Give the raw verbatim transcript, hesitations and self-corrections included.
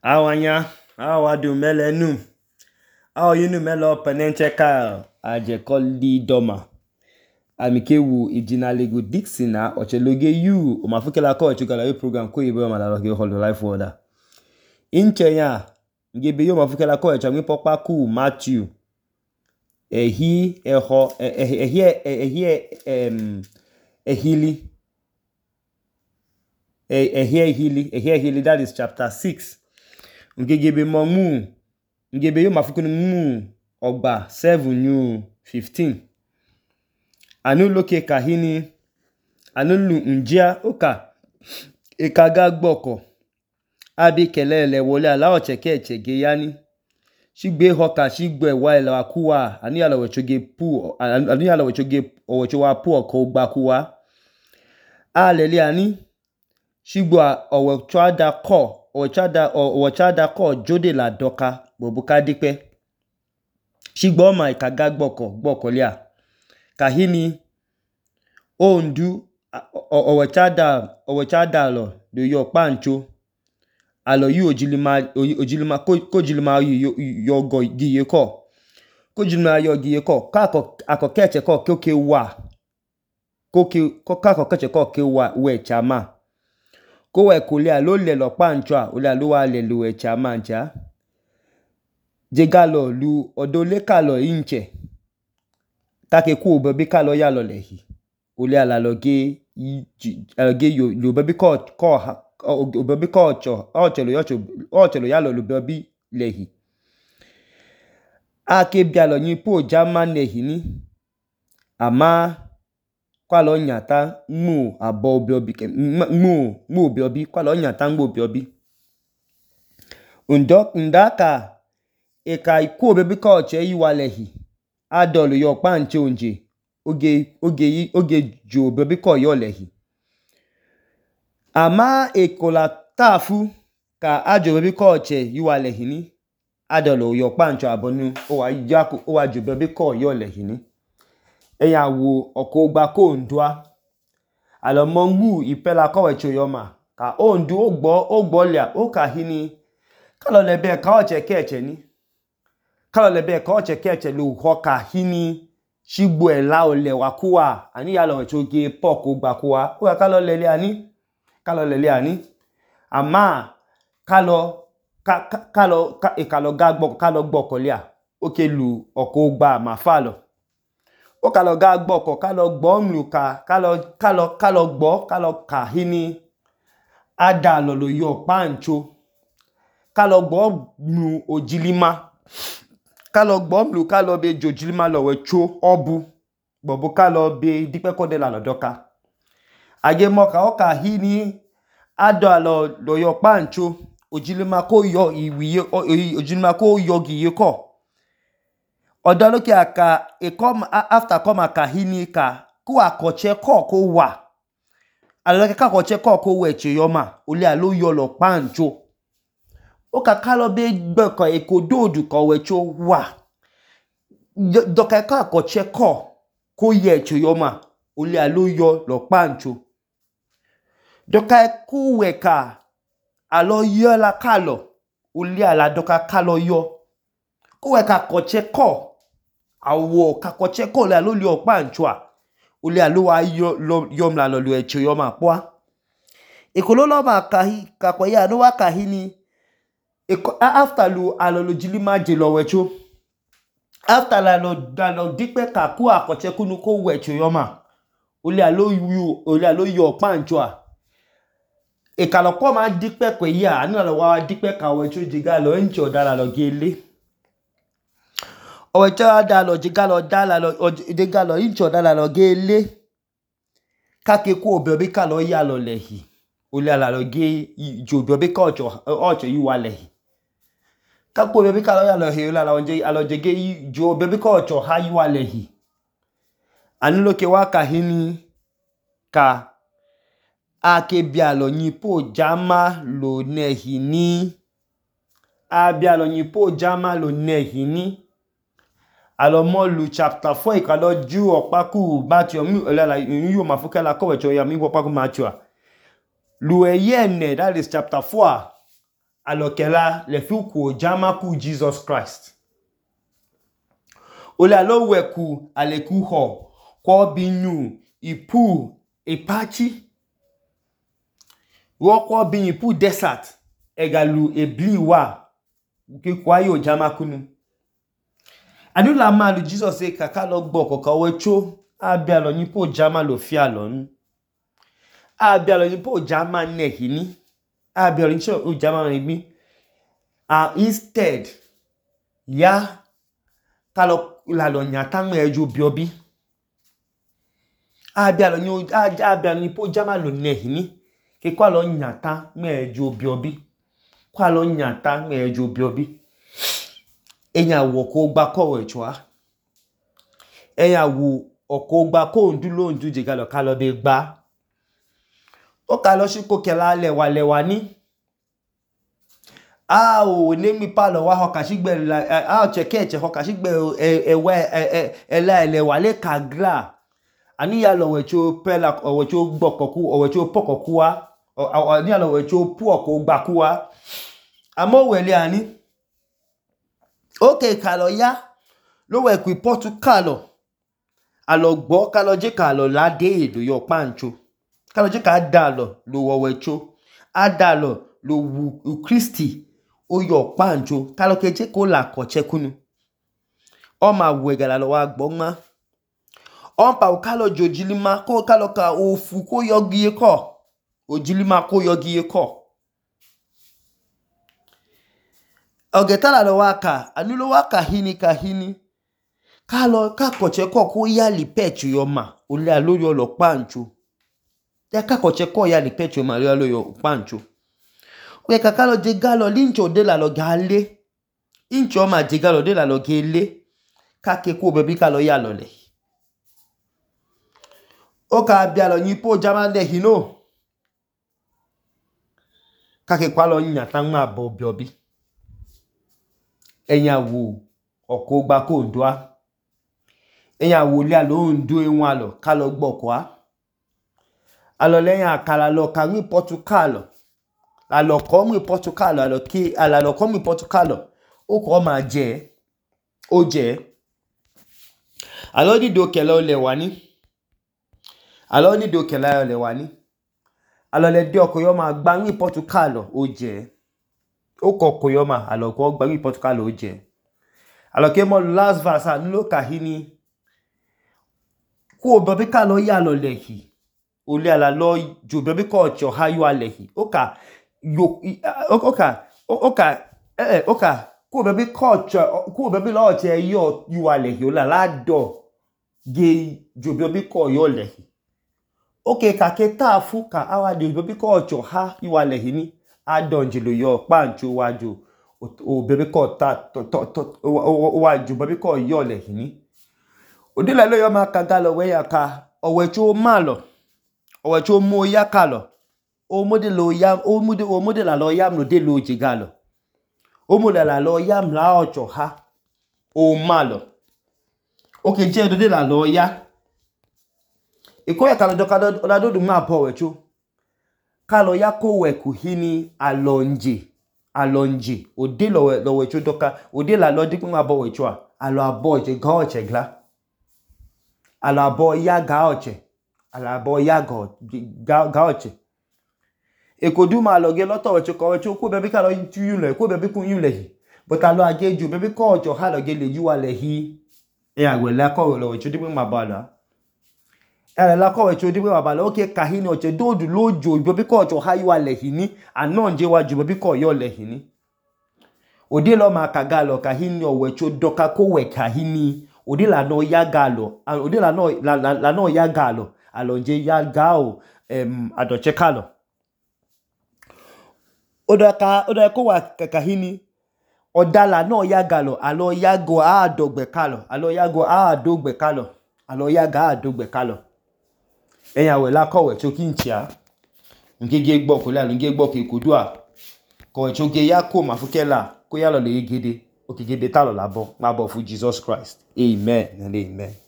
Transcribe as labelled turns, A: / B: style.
A: Awanya, awadu melenu. Aw yinu melo penencheka aje koldi doma. Amikewu ijinalego Dixina ocheloge yu umafukela ko chukala yu program ko ibe malaloge holo life order. Inche ya ngebe yo mafukela ko chamwe pokpa ku Matthew. Ehi eho ehi ehi em ehili ehi ehili ehi ehili that is chapter six. Ngebe momu ngebe yo mafukunu mu ogba seven new fifteen. Anu loke kahini anulu njia oka ikaga gboko abi kelele wole ala ocheke echege yani shigbe hoka shigbe wa ila akuwa ani ala wechoge pu ani ala wechoge owechowa pu oko gbakuwa alele ani shigbo owechoada ko owechoada owechoada ko jode la doka bobuka dipe shigbo ma ikaga gboko gboko lia kahini ondu owechada owechada lo do yo pancho alo yu ojilima ojilima ko jilima yo go giye ko ko jilima yo giye ko kako akokeche ko koke wa koke ko kako keche ko ke wa we chama ko we kole alo le lo pancho a ole alo wa le lo we chama ncha jegalo lu odole kalo inche take ku bebe kalo ya lo lehi ole ala loge aloge yo lo bebe ko ko o bebe ko cho o chelo yo cho o chelo ya lo lo bebe lehi ake bia lo yin po jama lehi ni ama kwa lo nyata mu abo obi ke mu mu obi obi kwa lo nyata mu obi obi undok ndaka e kai ku bebe ko che yi wa lehi adolo yo panche onje oge oge oge jo bebe ko yo lehi ama ekola tafu ka ajo bebe ko che yiwa lehi ni adolo yo pancho abonu o wa yaku o wa jo bebe ko yo lehi ni eya wo oko gba ko ndua alo mongu ipela ko we choyoma ka ondu ogbo ogbo lia o ka hini kalo lebe ka o che keche ni kalo lebe ka o che keche lu ho ka hini shigbo ela ole wakuwa ani ya lo choge poko gbakuwa o ka lo lele ani kalo lele ani ama kalo ka kalo ka e kalo gagbo kalo gboko lia oke lu oko gba mafalo o kalo gagbo ko kalo gbo mluka kalo kalo kalo gbo kalo kahini ada lo lo yo pancho kalo gbo nu ojilima kalo gbo mlu kalo be jojilima lo we cho obu bobo kalo be dipe ko de la lodoka age mo ka o ka hini ado lo lo yo pancho ojilima ko yo iwi ojilima ko yo giye ko odo loke aka e come after come aka hini ka ko akoche ko ko wa aloke ka akoche ko ko we cheyoma ole alo yo lo pancho o ka kalo be gbeko ekododu ko wecho wa doka ka ko cheko ko ye choyoma ole alo yo lo pancho doka ku weka alo yo la kalo ole ala doka kalo yo ko weka ko cheko awo ka ko cheko ole alo yo pancho a ole alo wa yo yo mla lo lo choyoma kwa ekololo ba kahi ka ko ya no wa kahini after lu alolo jilima jelo wecho after la lo dalo dipe ka ku akoche kunu ko wecho yoma ole alo yu ole alo yo pancho a e kalo ko ma dipe ko ya anu lo wa dipe ka wecho jiga lo ncho dala lo gele o wecho dala jiga lo dala lo jiga lo ncho dala lo gele ka ke ku obi ka lo ya lo lehi ole ala lo ge jo obi ka ocho ocho yi wa lehi kapo bebe kalo ya lo he la la onje alojege jo bebe ko cho ha yi wa lehi anulo ke wa ka hini ka ake bia lo yin po jama lo nehi ni a bia lo yin po jama lo nehi ni alo mo lu chapter four ikalo ju opaku Matthew mi la la yu mafukela ko we cho ya mi opaku Matthew lu eyene that is chapter four alokela le fuku jamaku Jesus Christ ole alo weku aleku ho ko binu ipu epachi wo ko bin ipu desert egalu ebliwa ke kwa yo jamakunu anula ma lu Jesus say kaka lo gbo kokan wecho abi alo yin po jama lo fi alonu abi alo yin po jama nekini abi alo yin po jama mi ah instead ya kalo la lo nyata nwe ejo biobi abi alo yin abi alo yin po jama lo nekini ke kwa lo nyata nwe ejo biobi kwa lo nyata nwe ejo biobi enya wo ko gba ko wecho enya wo oko gba ko ndu lo ndu je galo kalo be gba o kalo si ko kela lewa lewa ni a o ne mi pa lo wa ho ka sigbe a o cheke che ho ka sigbe ewe ela lewa le kagra ani ya lo wecho pela o wecho gbokoku o wecho pokoku wa o ni ya lo wecho pu oko gba ku wa amo wele ani okay kalo ya lo we ku Portugal alo gbo kalo je kalo lade ilo yo pancho kalo je ka dalo lo wo wecho adalo lo wu Christi o yo pancho kalo ke je ko la ko chekunu o ma wegala lo wa gbonma o pa o kalo jojilima ko kalo ka ofu ko yogi ko ojilima ko yogi ko ogetala lo waka anulo waka hini ka hini kalo ka koche ko ko ya li pechu yo ma ole aloyo lo pancho ya ka koche ko ya li pechu ma lo yo pancho o ka kalo de galo lincho de la lo gale incho ma de galo de la lo gele ka ke ko bebi kalo ya lo le o ka bia lo yin po jama de hino ka ke kwa lo nyata ma bo biobi enya wo oko gba ko ndwa enya wo le alo ndo enwa alo kalo gboko a alo leyin akala lo ka mi Portugal alo ko mi Portugal alo ki alo ko mi Portugal o ko ma je o je alo di do kele o le wani alo ni do kele o le wani alo le de oko yo ma gba mi Portugal o je o ko ko yo ma alo ko gba mi Portugal o je alo ke mo last verse anulo kahini ko bebi ka lo ya lo lehi ole ala lo jo bebi ko cho hayu alehi oka yo oka oka eh oka ko bebi ko cho ko bebi lo che yo yu alehi ola la do ge jo bebi ko yo lehi oke ka ke ta fu ka awa de bebi ko cho ha yu alehi ni adonje lo yo pancho wajo o bebi ko ta to to wa jo bebi ko yo lehi ni odile lo yo ma kagalo we ya ka owecho malo owecho mo ya kalo o modelo ya o mode o modela lo yam no de lo jigalo o modela lo yam la ocho ha o malo okay je do de la lo ya iko ya kalo dokado olado du ma po wecho kalo ya ko we ku hini alonje alonje o de lo lo wecho doka o de la lo dipun ma bo wecho a alo abo je gan oche gla alo abo ya ga oche alo abo ya go ga oche ekodu ma lo ge loto wecho ko wecho ko bebi ka lo yu le ko bebi kun yu le hi but alo ageju bebi ko ocho ha lo ge le yu ale hi e agwe la ko lo wecho dipun ma bala e la ko wecho dipun ma bala okay kahini oche dodu lojo bebi ko ocho ha yu ale hi ni anonje waju bebi ko yo le hi ni odi lo ma kagalo kahini o wecho doka ko we kahini odi la no ya galo odi la no la, la, la no ya galo alonje ya gao em adoche kalo odaka odako wa kahini odala no ya galo alo ya go a dogbe kalo alo ya go a dogbe kalo alo ya ga a dogbe kalo eyan we la kowe chokinchia ngege gbo ko la ngege gbo ke kodua ko choge ya ko mafukela ko ya lo le gede okigede talo labo ma bo fu Jesus Christ amen and amen.